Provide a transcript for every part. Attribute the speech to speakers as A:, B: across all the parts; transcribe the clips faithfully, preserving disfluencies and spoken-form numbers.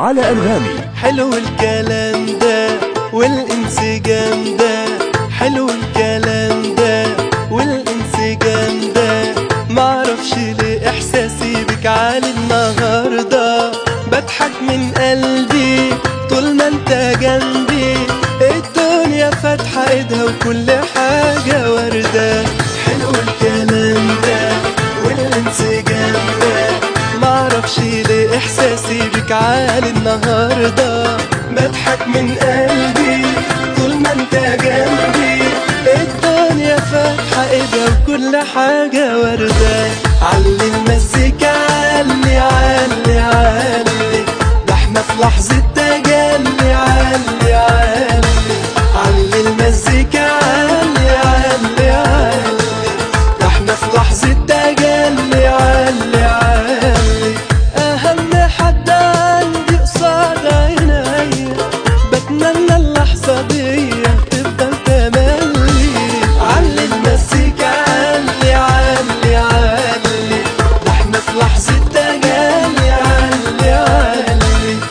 A: على أنغامي.
B: حلو الكلام ده والانسجام ده، حلو الكلام ده والانسجام ده. معرفش ليه احساسي بك عالي النهارده، بضحك من قلبي طول ما انت جنبي. الدنيا فاتحه ايدها وكل حاجه ورده. حلو الكلام ده والانسجام ده، معرفش ليه احساسي بك عالي النهارده، بضحك من قلبي طول ما انت جنبي. الدنيا فاتحه ايدها وكل حاجه ورده. علي المزيكا علي علي علي، ده احنا في لحظه تجلي. علي علي علي المزيكا علي علي علي، ده احنا في لحظه تجلي. علي علي اهم حد عندي قصاد عينيا، بتمنى اللحظه دي تفضل تملي. علي المزيكا علي علي علي، ده احنا في لحظه تجلي. علي علي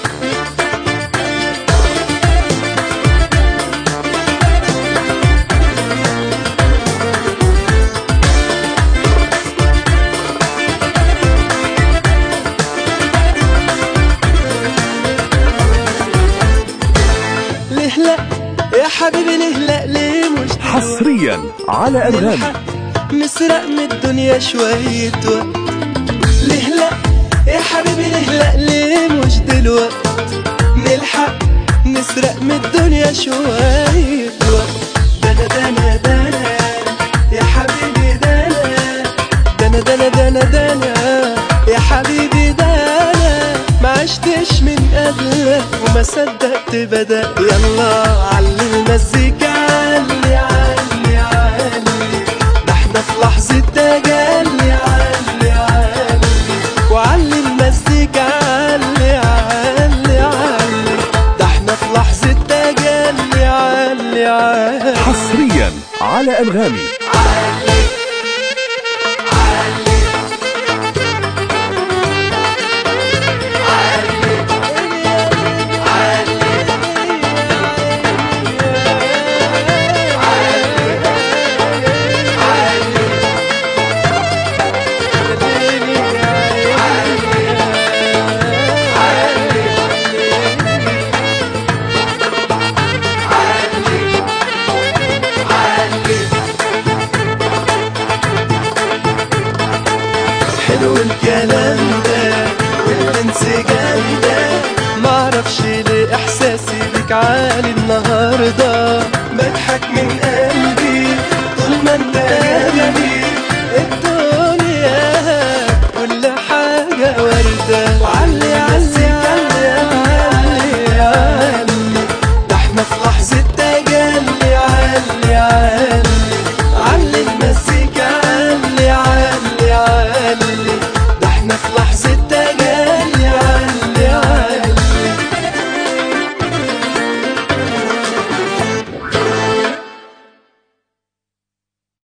B: ليه لا يا حبيبي، ليه لا ليه مش
A: حصريا على أنغامي.
B: نسرق من الدنيا شوية وقت. ليه لا يا حبيبي، ليه لا ليه مش دلوقت. نلحق نسرق من الدنيا شوية وقت. دنا دنا دنا يا حبيبي دنا، دنا دنا دنا دنا يا حبيبي دنا. ما عشتش من قبلك وما صدقت بدأ. يلا علي المزيكا علي علي علي، ده احنا في لحظة تجلي. علي علي وعلي المزيكا علي علي علي، ده احنا في لحظة تجلي. علي علي
A: حصريا على أنغامي.
B: علي